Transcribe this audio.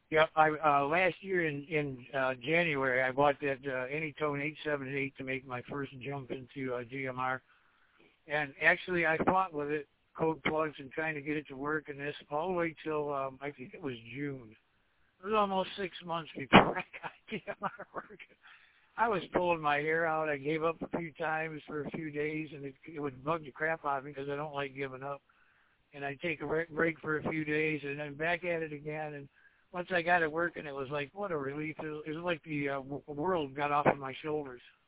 Yep. I last year in January I bought that Anytone 878 to make my first jump into GMR, and actually I fought with it, code plugs and trying to get it to work, and this all the way till I think it was June. It was almost 6 months before I got GMR working. I was pulling my hair out. I gave up a few times for a few days, and it would bug the crap out of me because I don't like giving up. And I'd take a break for a few days, and then back at it again. And once I got it working, it was like, what a relief. It was like the world got off of my shoulders.